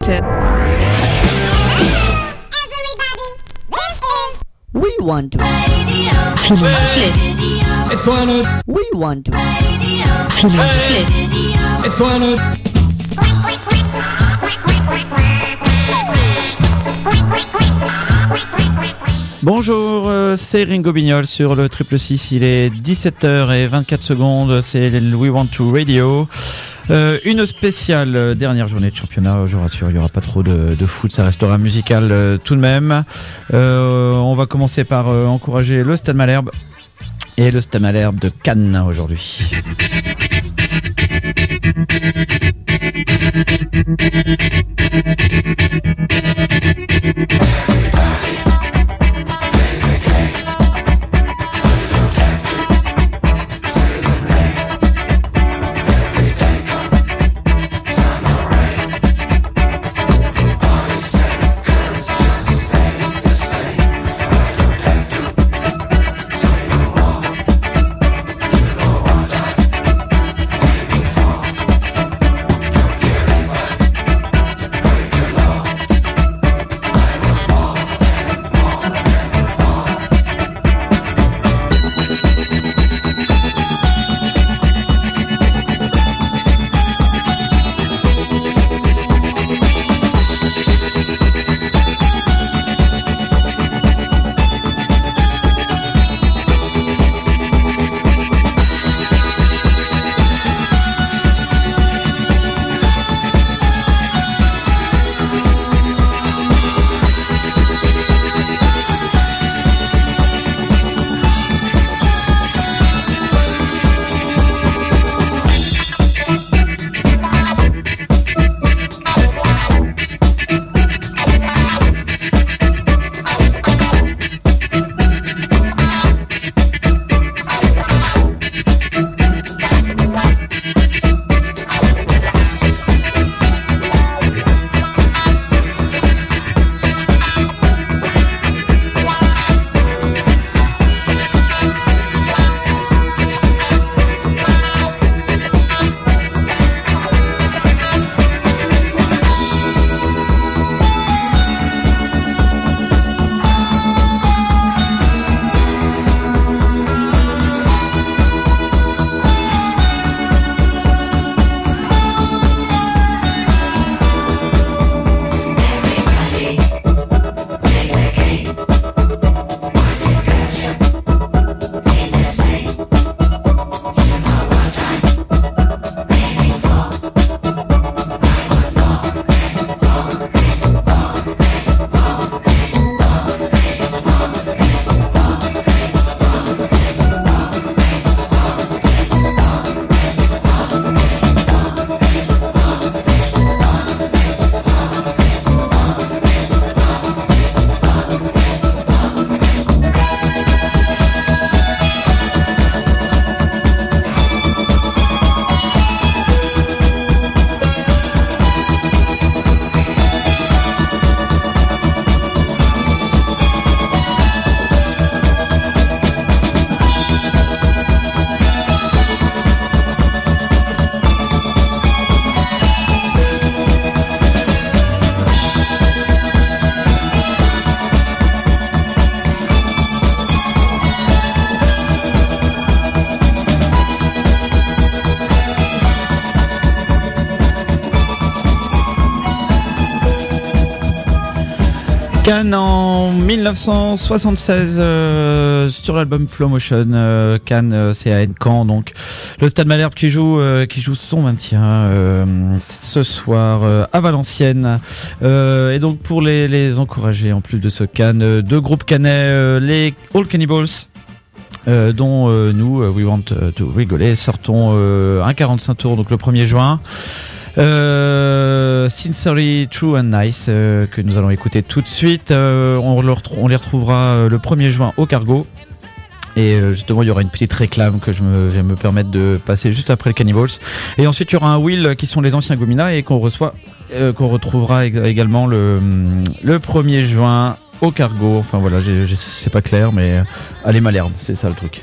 Connected. We want to feel it. Étoile, We want to Feel it. étoile. Bonjour, c'est Ringo Bignol sur le 666, il est 17h24, c'est le We Want to Radio. Une spéciale dernière journée de championnat, je rassure, il n'y aura pas trop de foot, ça restera musical tout de même. On va commencer par encourager le Stade Malherbe et le Stade Malherbe de Cannes aujourd'hui. Cannes en 1976 sur l'album Flow Motion. Cannes, c'est à Caen, donc le Stade Malherbe qui joue son maintien ce soir à Valenciennes. Et donc pour les encourager, en plus de ce Cannes, deux groupes cannais, les All Cannibals. Dont nous, We Want to Rigoler, sortons un 45 tours, donc le 1er juin. Sincerely True and Nice que nous allons écouter tout de suite. On les retrouvera le 1er juin au Cargo. Et justement, il y aura une petite réclame que je vais me permettre de passer juste après le Cannibals. Et ensuite, il y aura un Will qui sont les anciens Gomina et qu'on retrouvera également le 1er juin au Cargo. Enfin voilà, c'est pas clair, mais allez Malherbe, c'est ça le truc.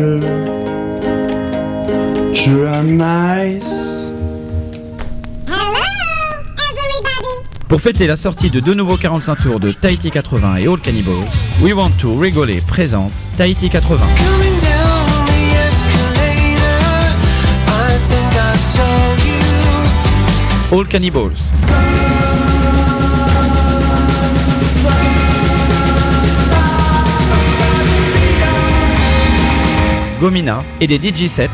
sure I'm nice. Pour fêter la sortie de deux nouveaux 45 tours de Tahiti 80 et All Cannibals, We Want to Rigoler présente Tahiti 80. Coming down the escalator, I think I saw you. All Cannibals. Gomina et des DJ sets.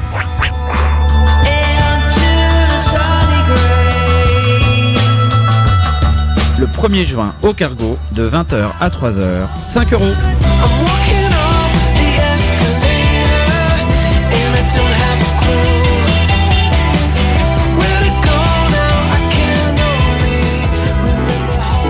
Le 1er juin au Cargo de 20h à 3h, 5 €. I'm walking off the escalator, and I don't have a clue where to go now. I can only remember how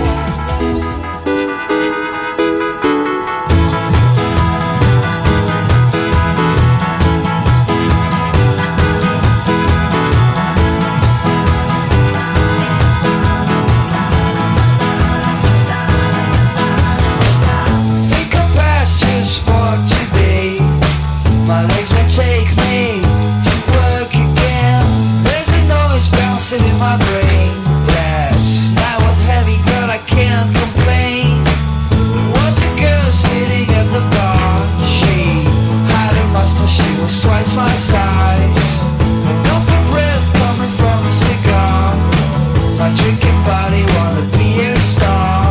think I passed just for today. My legs won't take me to work again. There's a noise bouncing in my brain. Yes, that was heavy, but I can't complain. There was a girl sitting at the bar. She had a mustache, she was twice my size. Enough for breath coming from a cigar. My drinking body wanna be a star.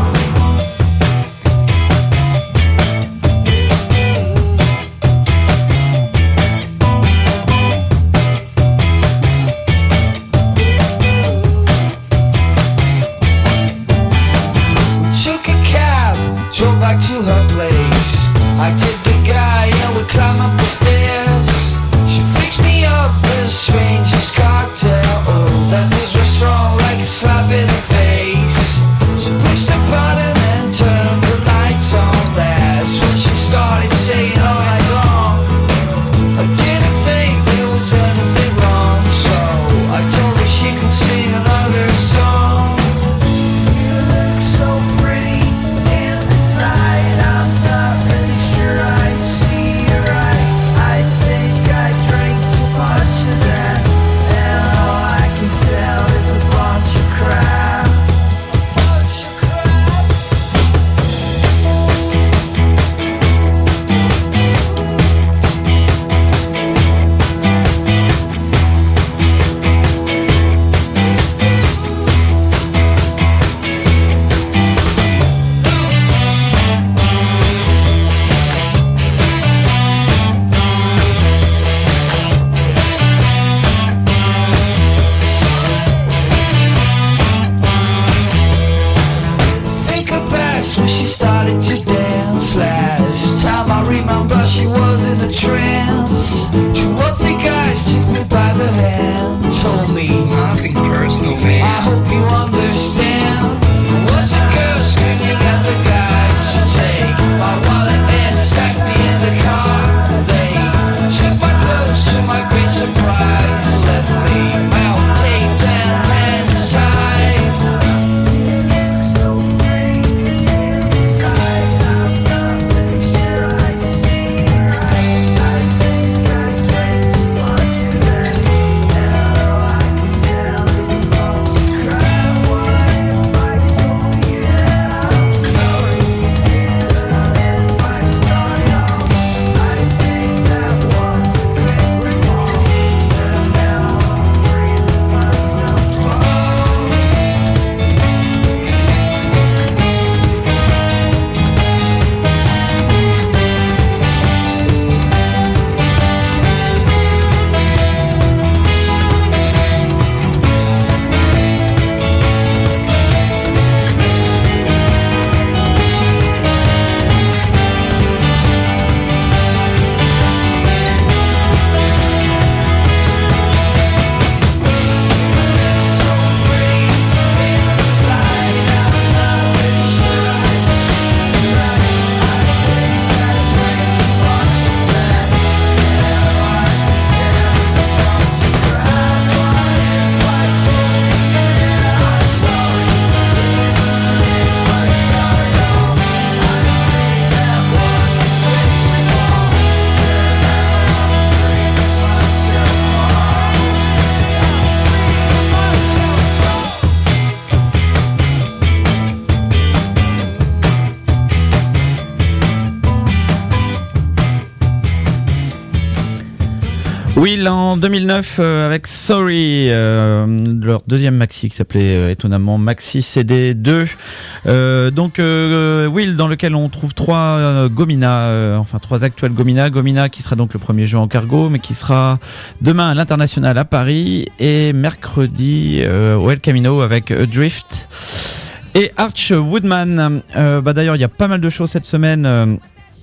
Will en 2009 avec Sorry, leur deuxième maxi qui s'appelait étonnamment Maxi CD 2. Will dans lequel on trouve trois Gomina, trois actuels Gomina. Gomina qui sera donc le premier jeu en cargo, mais qui sera demain à l'International à Paris et mercredi au El Camino avec Adrift et Arch Woodman. D'ailleurs il y a pas mal de choses cette semaine.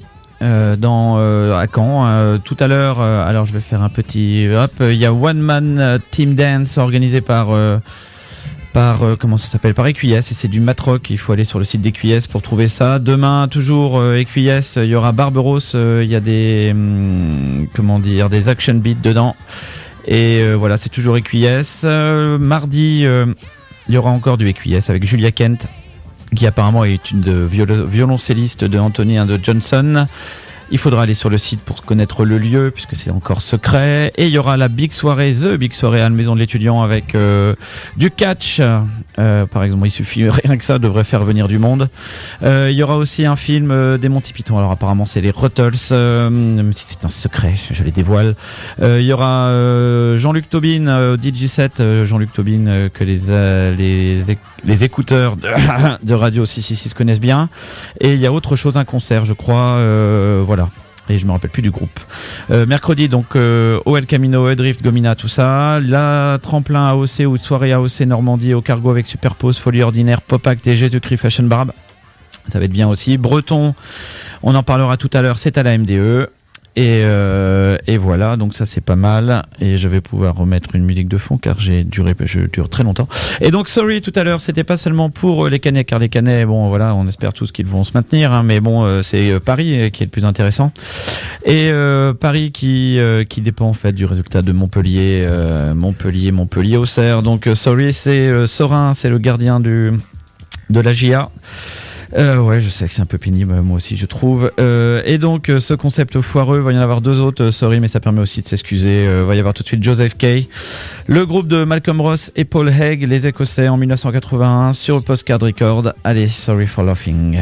À Caen tout à l'heure, alors je vais faire un petit il y a One Man Team Dance organisé par comment ça s'appelle, par EQS, et c'est du matrock. Il faut aller sur le site d'EQS pour trouver ça. Demain toujours EQS, il y aura Barbaros, il y a des des action beats dedans et voilà, c'est toujours EQS. Mardi il y aura encore du EQS avec Julia Kent, qui apparemment est une violoncelliste de Anthony and Johnson. Il faudra aller sur le site pour connaître le lieu, puisque c'est encore secret. Et il y aura la Big Soirée à la Maison de l'Étudiant avec du catch. Par exemple, il suffit rien que ça devrait faire venir du monde. Il y aura aussi un film des Monty Python. Alors apparemment c'est les Ruttles, même si c'est un secret, je les dévoile. Il y aura Jean-Luc Tobin au DJ7. Jean-Luc Tobin que les écouteurs de Radio 666 connaissent bien. Et il y a autre chose, un concert, je crois. Voilà. Et je me rappelle plus du groupe. Mercredi, donc, au El Camino, Adrift, Gomina, tout ça. La tremplin AOC ou soirée AOC Normandie au cargo avec Superpose, Folie Ordinaire, Pop Act et Jésus-Christ Fashion Barbe. Ça va être bien aussi. Breton, on en parlera tout à l'heure, c'est à la MDE. Et voilà, donc ça c'est pas mal. Et je vais pouvoir remettre une musique de fond car je dure très longtemps. Et donc Sorry tout à l'heure, c'était pas seulement pour les Canets, car les Canets, bon voilà, on espère tous qu'ils vont se maintenir, hein, mais bon, c'est Paris qui est le plus intéressant. Et Paris qui dépend en fait du résultat de Montpellier-Auxerre. Donc Sorry, c'est Sorin, c'est le gardien de la GIA. Ouais, je sais que c'est un peu pénible, moi aussi je trouve. Et donc ce concept foireux, va y en avoir deux autres, sorry, mais ça permet aussi de s'excuser. Va y avoir tout de suite Joseph Kay, le groupe de Malcolm Ross et Paul Haig, les Écossais en 1981 sur Postcard Record. Allez, Sorry for Laughing.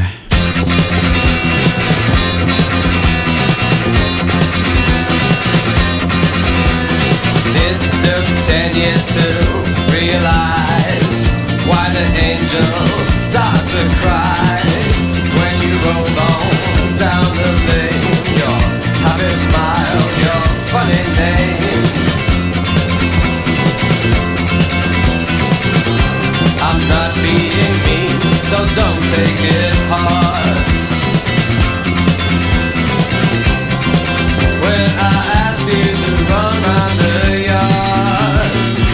It took 10 years to realize why the angels start to cry when you roll on down the lane. Your happy smile, your funny name. I'm not being mean, so don't take it hard. When I ask you to run round the yard,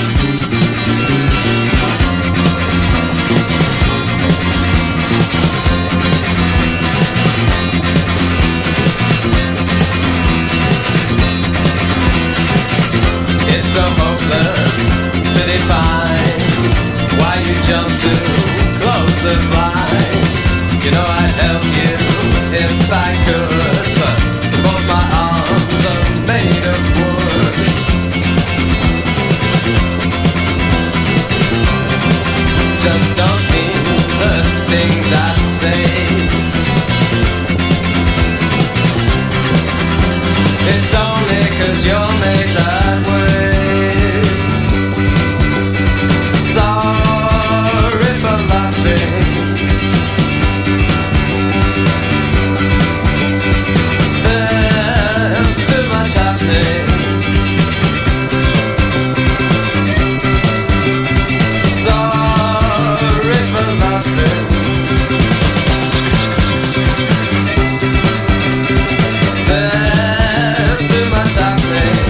it's so hopeless to define why you jump to close the blinds. You know I'd help you if I could, but both my arms are made of wood. Just don't mean the things I say. It's only 'cause you're made that way. Sorry for laughing. There's too much happening. Sorry for laughing. There's too much happening.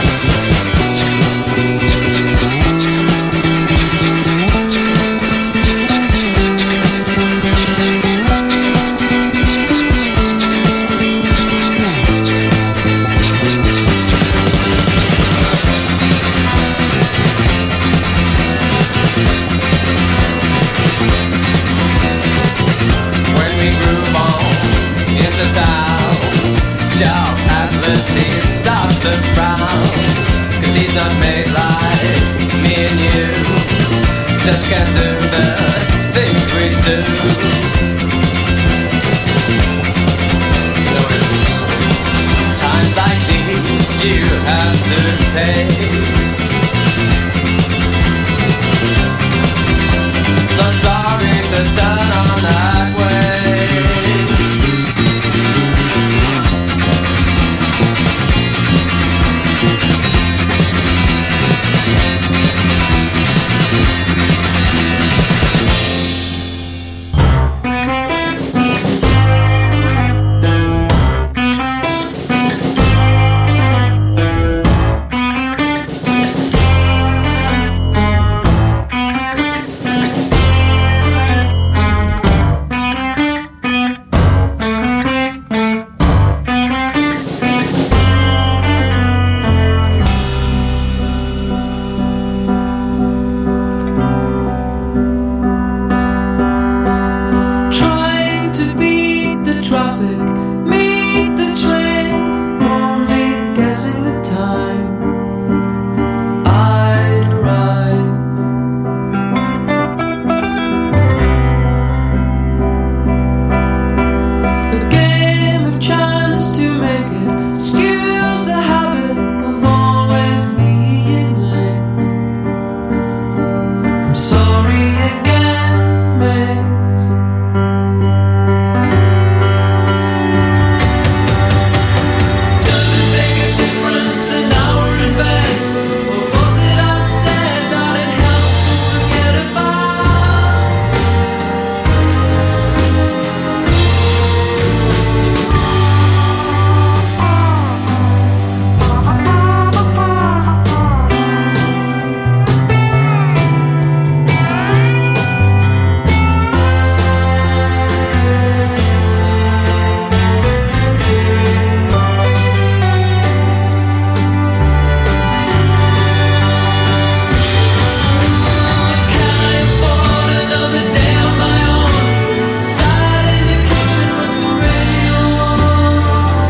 When we groove on into town, Charles Atlas, he starts to frown, 'cause he's not made like me and you. Just can't do the things we do. You know, it's times times like these you have to pay. So sorry to turn on that way. Trying to beat the traffic, meet the train, only guessing the time I'd arrive. A game of chance to make it, excuse the habit of always being late. I'm sorry again, mate. Does it make a difference an hour in bed? Or was it I said that it helps to forget about? Can I afford another day on my own? Sat in the kitchen with the radio on.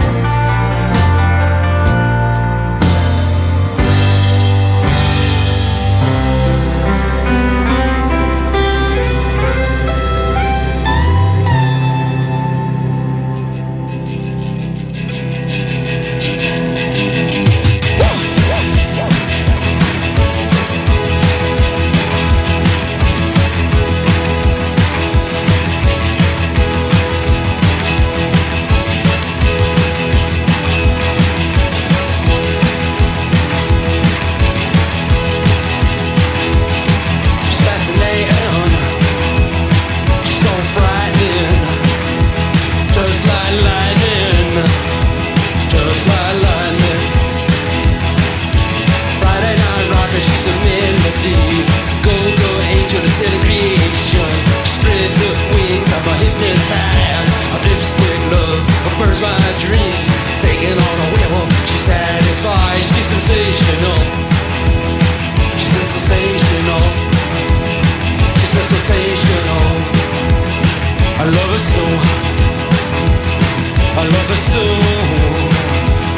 She's fascinating, she's so frightening, just like lightning, just like lightning. Friday night rocker, she's a melody, go-go angel, a silly creation. She spreads her wings, I'm a hypnotized, a lipstick love, what burns my dreams, taking on a werewolf. She satisfies, she's sensational, she's sensational. She's so sensational. I love her so. I love her so.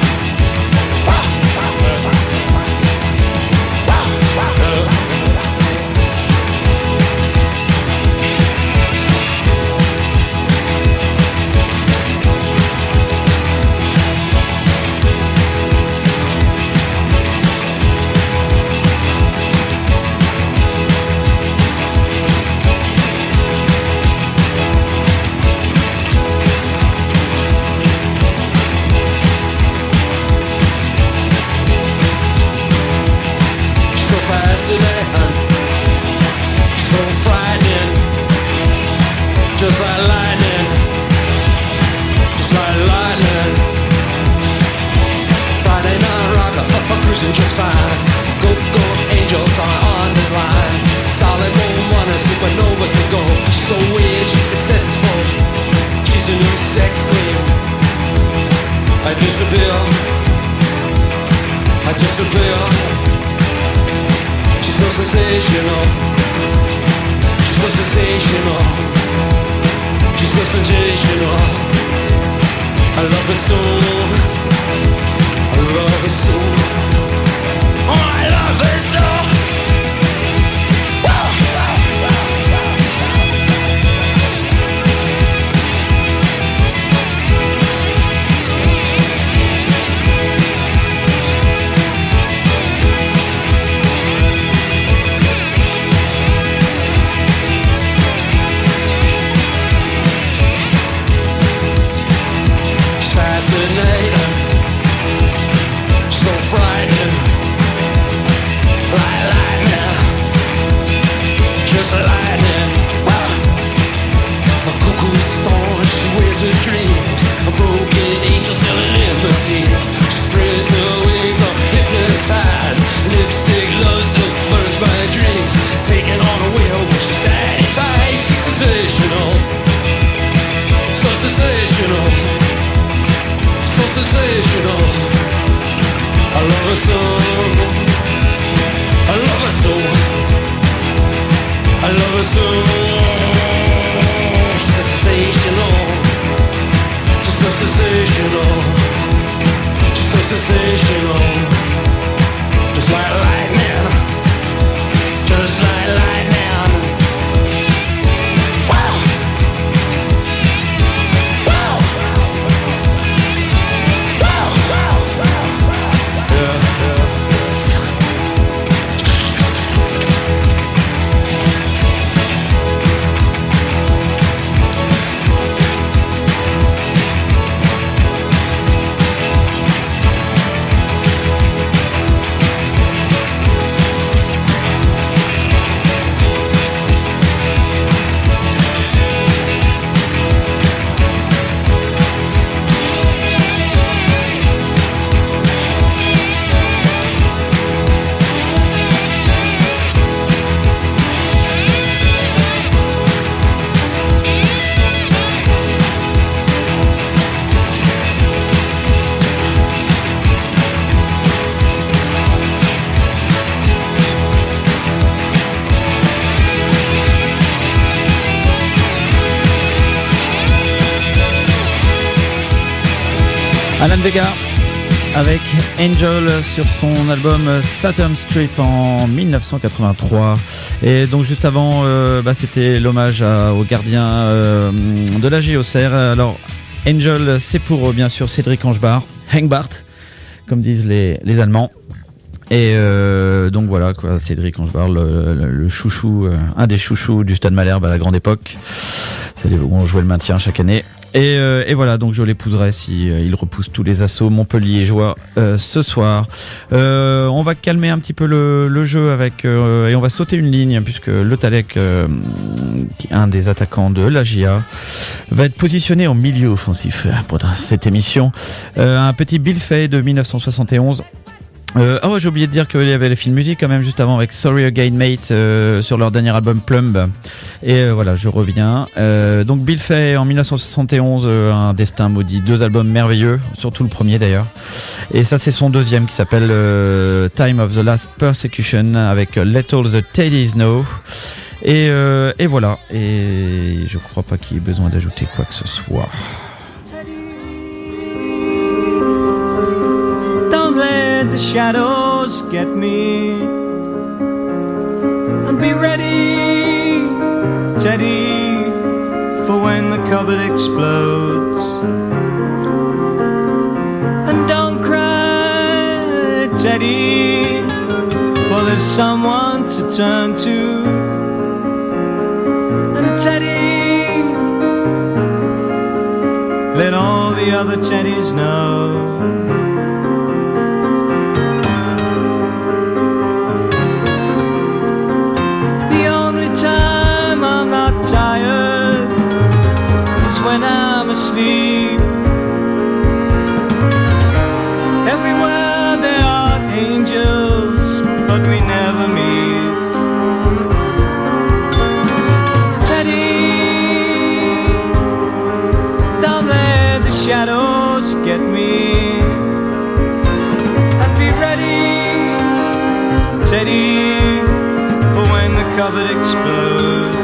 She's so fascinating, so frightening, just like lightning, just like lightning. Friday night rocker, up cruising just fine. Go-go angels are on the line. Solid gold runner, supernova to go. She's so weird, she's successful. She's a new sex slave. I disappear. I disappear. She's so sensational. She's so sensational. She's so sensational. I love her so. I love her so. Oh, I love her so. love her so. I love her so. I love her so. She's sensational. She's so sensational. She's so sensational. Just like lightning. Just like lightning. Wow. Wow. Wow. Yeah. Alan Vega avec Angel sur son album Saturn Strip en 1983. Et donc juste avant, c'était l'hommage au gardien de la JOCR. Alors Angel, c'est pour bien sûr Cédric Angebart, Hengbart, comme disent les Allemands. Et donc voilà quoi, Cédric Angebart, le chouchou, un des chouchous du Stade Malherbe à la grande époque. C'est où on jouait le maintien chaque année. Et voilà, donc je l'épouserai si il repousse tous les assauts montpelliérois ce soir. On va calmer un petit peu le jeu avec et on va sauter une ligne puisque Le Tallec, un des attaquants de la GIA, va être positionné en milieu offensif pour cette émission. Un petit Bill Fay de 1971. J'ai oublié de dire qu'il y avait les films musique quand même juste avant avec Sorry Again Mate sur leur dernier album Plumb. Et voilà, je reviens. Donc Bill Fay en 1971, un destin maudit, 2 albums merveilleux, surtout le premier d'ailleurs. Et ça c'est son deuxième qui s'appelle Time of the Last Persecution avec Let All the Teddies Know. Et voilà. Et je crois pas qu'il y ait besoin d'ajouter quoi que ce soit. Let the shadows get me, and be ready, Teddy, for when the cupboard explodes. And don't cry, Teddy, for there's someone to turn to. And Teddy, let all the other Teddies know. When I'm asleep, everywhere there are angels, but we never meet. Teddy, don't let the shadows get me, and be ready, Teddy, for when the cupboard explodes.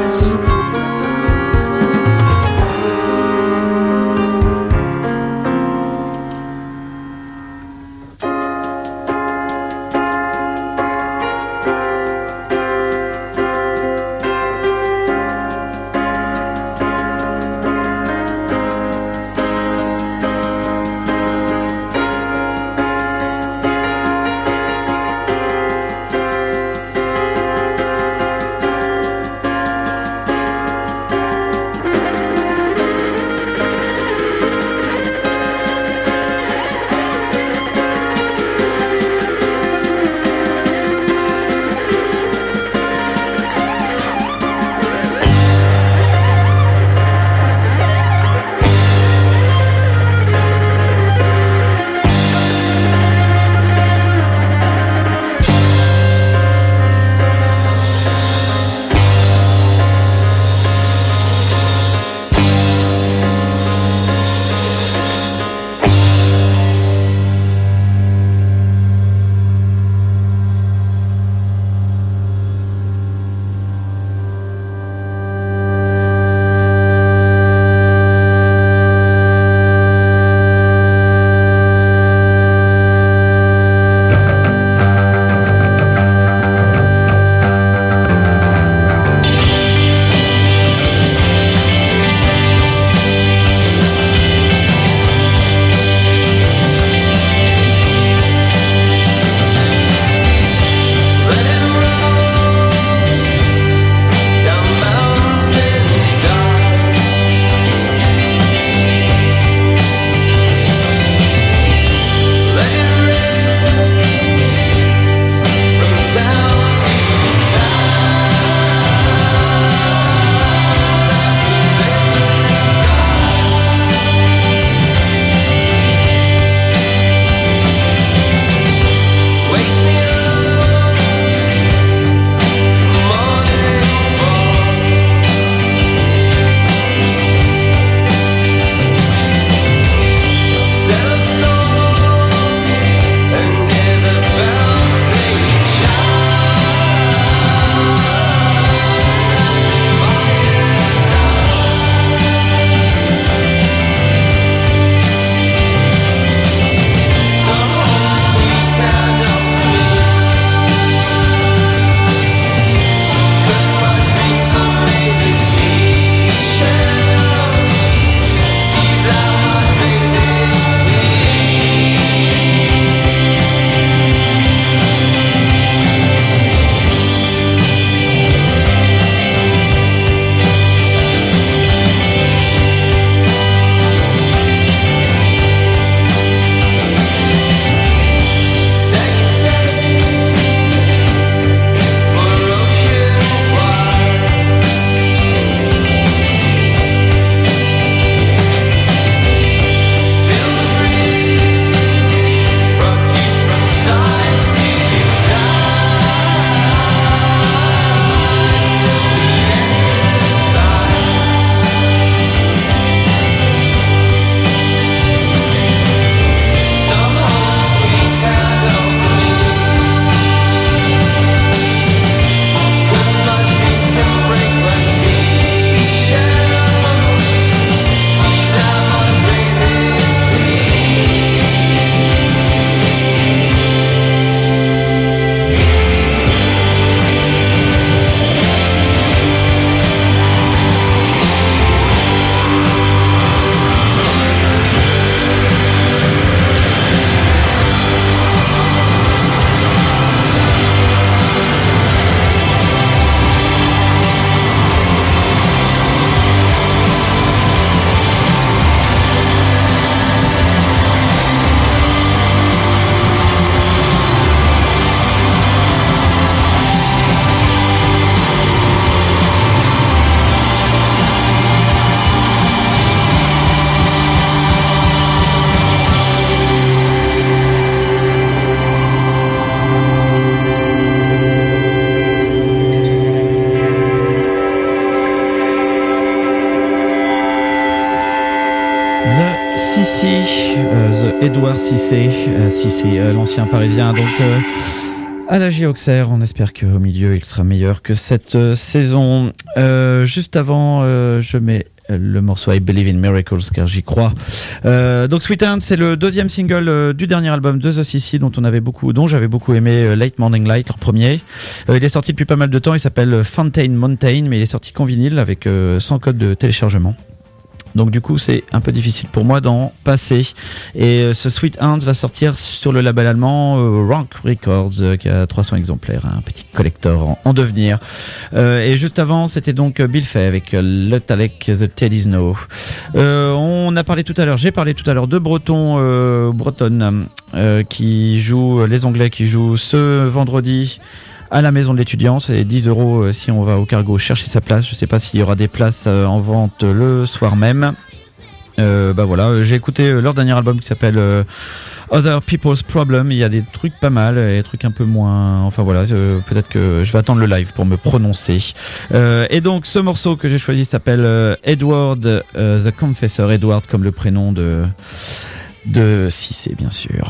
Gérard Cissé, l'ancien parisien, donc à la J Auxerre. On espère qu'au milieu il sera meilleur que cette saison. Juste avant, je mets le morceau I Believe in Miracles car j'y crois. Donc Sweet Hand, c'est le deuxième single du dernier album de The CC dont j'avais beaucoup aimé Late Morning Light, leur premier. Il est sorti depuis pas mal de temps, il s'appelle Fountain Mountain, mais il est sorti qu'en vinyle avec sans code de téléchargement. Donc du coup c'est un peu difficile pour moi d'en passer. Et ce Sweet Hands va sortir sur le label allemand Rank Records qui a 300 exemplaires, un petit collector en devenir. Et juste avant c'était donc Bill Fay avec Le Talek The Teddy's No. J'ai parlé tout à l'heure de Breton qui joue, les Anglais qui jouent ce vendredi à la maison de l'étudiant. C'est 10 € si on va au Cargo chercher sa place. Je sais pas s'il y aura des places en vente le soir même. Voilà, j'ai écouté leur dernier album qui s'appelle Other People's Problem. Il y a des trucs pas mal et des trucs un peu moins. Enfin voilà, peut-être que je vais attendre le live pour me prononcer. Et donc ce morceau que j'ai choisi s'appelle Edward the Confessor. Edward comme le prénom de Cissé, bien sûr.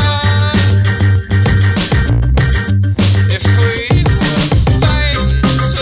If we fight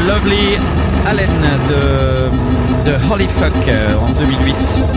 Lovely Allen de Holy Fuck en 2008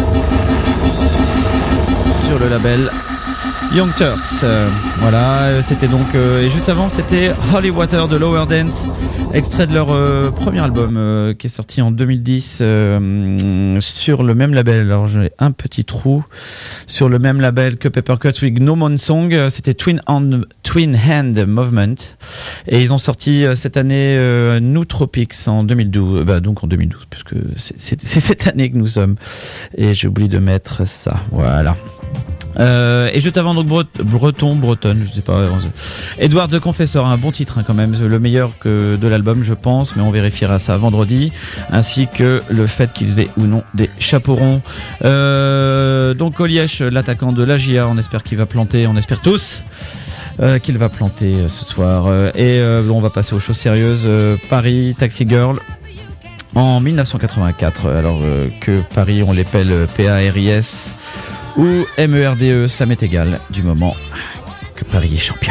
sur le label Young Turks. Voilà, c'était donc et juste avant c'était Holy Water de Lower Dance, extrait de leur premier album qui est sorti en 2010 sur le même label. Alors j'ai un petit trou sur le même label que Peppercuts with No Moon Song. C'était Twin Hand Movement et ils ont sorti cette année New Tropics en 2012. Donc en 2012 puisque c'est cette année que nous sommes et j'ai oublié de mettre ça. Voilà. Et juste avant donc Bretonne, je sais pas. Edward the Confessor, un bon titre quand même, le meilleur que de l'album je pense, mais on vérifiera ça vendredi, ainsi que le fait qu'ils aient ou non des chapeaux ronds. Donc Olièche, l'attaquant de l'AGIA, on espère qu'il va planter, on espère tous qu'il va planter ce soir. Et on va passer aux choses sérieuses. Paris, Taxi Girl. En 1984, alors que Paris on l'appelle PARIS ou MERDE, ça m'est égal du moment que Paris est champion.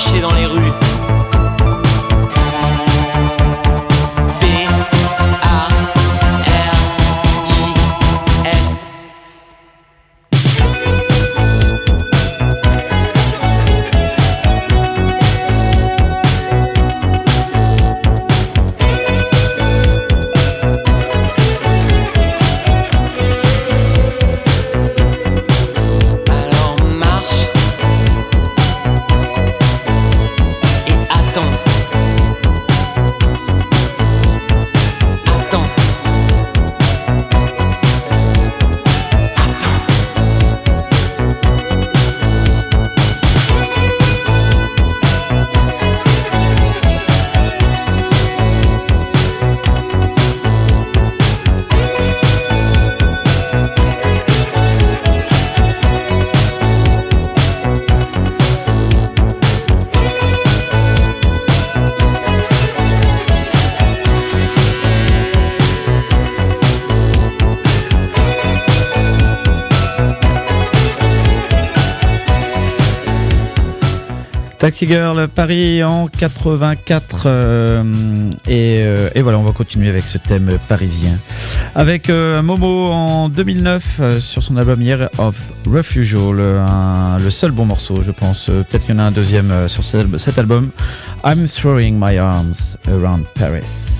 marcher dans les rues. Taxi Girl, Paris en 84 et voilà, on va continuer avec ce thème parisien avec Momo en 2009 sur son album Year of Refusal, le seul bon morceau je pense, peut-être qu'il y en a un deuxième sur cet album, I'm Throwing My Arms Around Paris.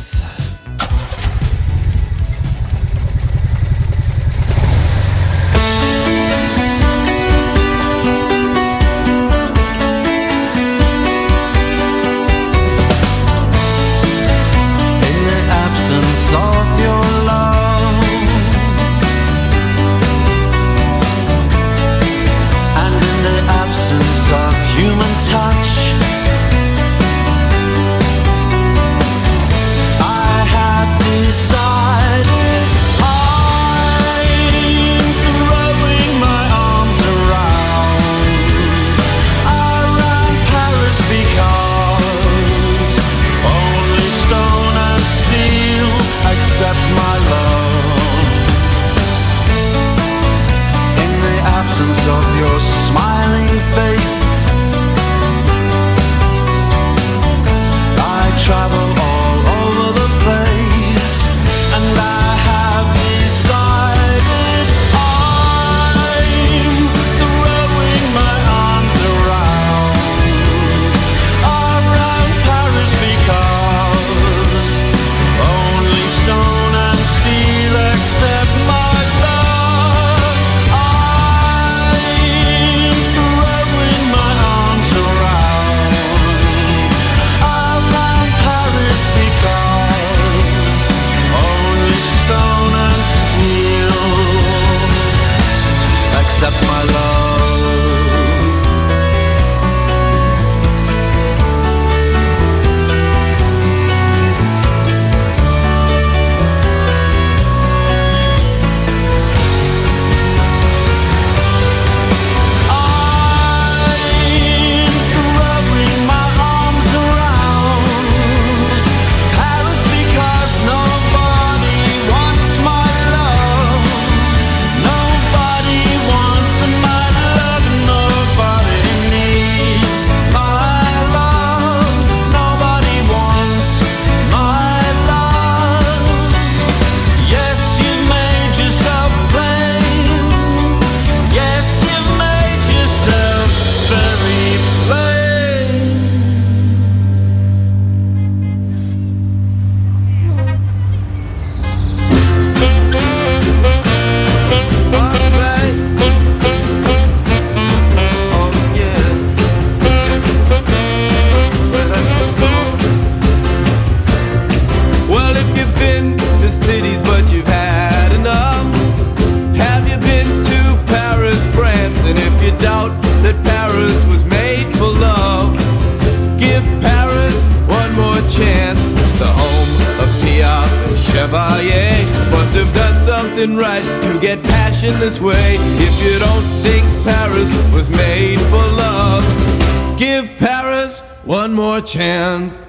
Chevalier must have done something right to get passion this way. If you don't think Paris was made for love, give Paris one more chance.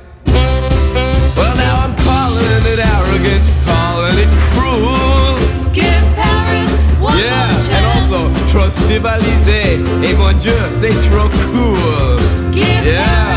Well, now I'm calling it arrogant, calling it cruel. Give Paris one more chance. And also trop civilisé. Et mon Dieu, c'est trop cool. Give Paris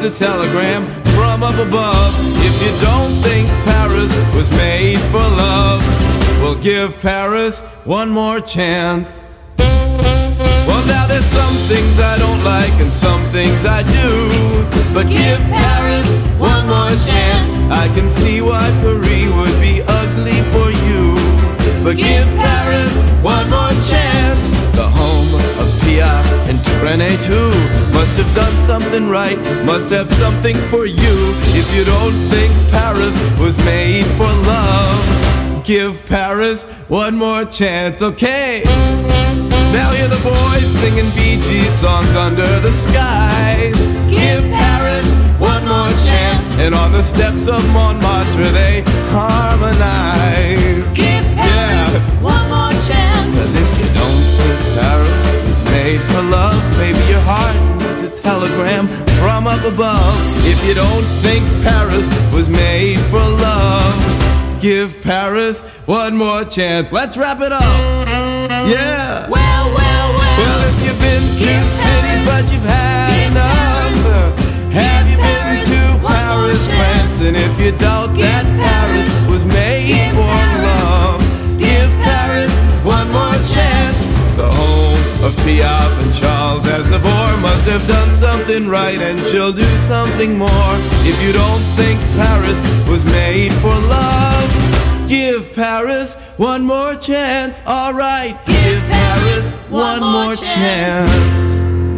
a telegram from up above. If you don't think Paris was made for love, we'll give Paris one more chance. Well, now there's some things I don't like and some things I do, but give Paris one more chance. I can see why Paris would be ugly for you, but give Paris one more chance. The home of Piaf and Trenet too must have done something right, must have something for you. If you don't think Paris was made for love, give Paris one more chance, okay? Now hear the boys singing Bee Gees songs under the skies. Give Paris one more chance, and on the steps of Montmartre they harmonize. Give Paris one more chance. 'Cause if you don't think Paris was made for love, maybe your heart needs a telegram from up above. If you don't think Paris was made for love, give Paris one more chance. Let's wrap it up. Yeah. Well, if you've been to cities but you've had enough, have you been to Paris, France? And if you doubt that Paris was made for love, give Paris one more chance. The home of Piaf and Charles Aznavour must have done something right, and she'll do something more. If you don't think Paris was made for love, give Paris one more chance. All right, give Paris one more chance.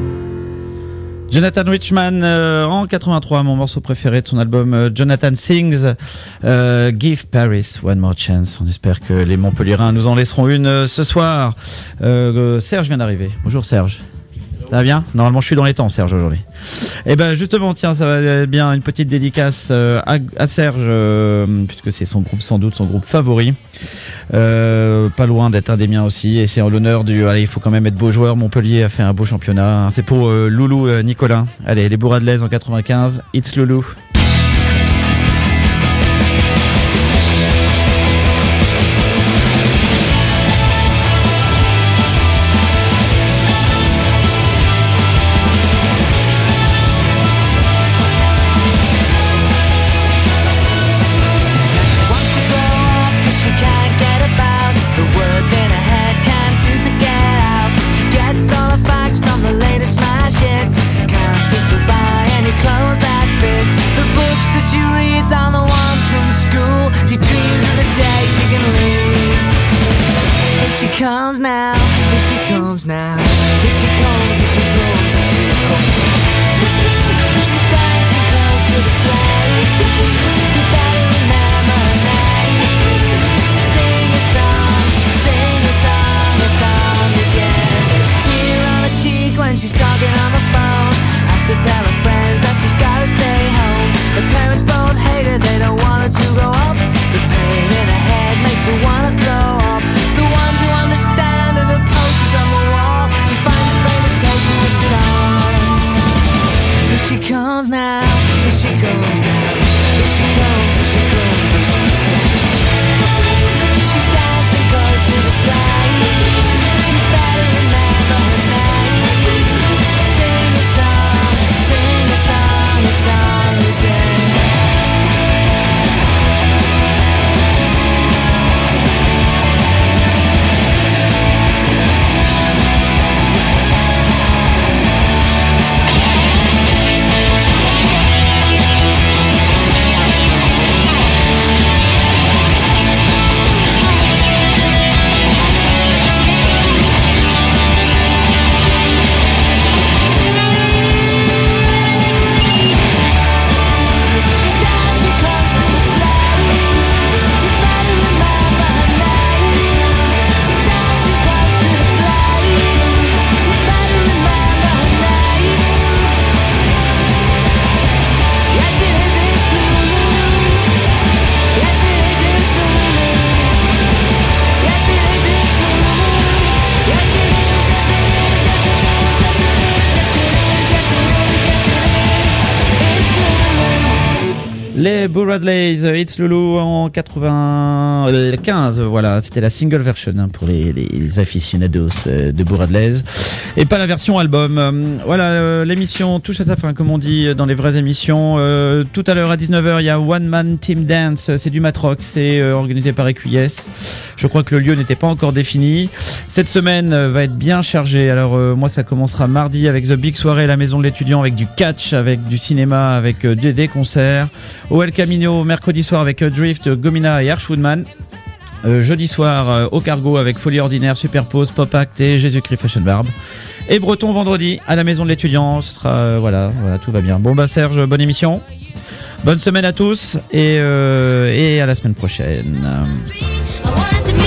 Jonathan Richman en 83, mon morceau préféré de son album Jonathan Sings, Give Paris One More Chance. On espère que les Montpelliérains nous en laisseront une ce soir. Serge vient d'arriver. Bonjour Serge. Ça va bien ? Normalement je suis dans les temps Serge aujourd'hui. Et ben justement tiens, ça va bien, une petite dédicace à Serge, puisque c'est son groupe, sans doute son groupe favori. Pas loin d'être un des miens aussi, et c'est en l'honneur du... Allez, il faut quand même être beau joueur. Montpellier a fait un beau championnat. C'est pour Loulou Nicolin. Allez, les Bourradelaise en 95, It's Loulou. Comes now, here she comes now, here she comes, here she comes, here she comes. She's dancing close to the fairy tune. You better remember her name. Sing a song again. There's a tear on her cheek when she's talking on the phone. Has to tell her friends that she's gotta stay home. Her parents both hate her, they don't want her to grow up. The pain in her head makes her wanna throw up. The ones who understand are the posters on the wall. She finds a flame to take and puts it on. Here she comes now, here she comes now, here she comes, here she comes, here she comes. She's dancing close to the flag. You better remember her name. Sing a song again. Les Bradleys, It's Loulou en 95, voilà, c'était la single version pour les aficionados de Bradleys et pas la version album. Voilà, l'émission touche à sa fin, comme on dit dans les vraies émissions. Tout à l'heure à 19h, il y a One Man Team Dance, c'est du matrock, c'est organisé par EQS. Je crois que le lieu n'était pas encore défini. Cette semaine va être bien chargée. Alors moi, ça commencera mardi avec The Big Soirée à la Maison de l'Étudiant, avec du catch, avec du cinéma, avec des concerts. Au El Camino, mercredi soir avec Drift, Gomina et Archwoodman. Jeudi soir au Cargo avec Folie Ordinaire, Superpose, Pop Act et Jésus-Christ Fashion Barb. Et Breton vendredi à la Maison de l'Étudiant. Ce sera voilà, tout va bien. Bon bah Serge, bonne émission. Bonne semaine à tous et à la semaine prochaine. I wanted to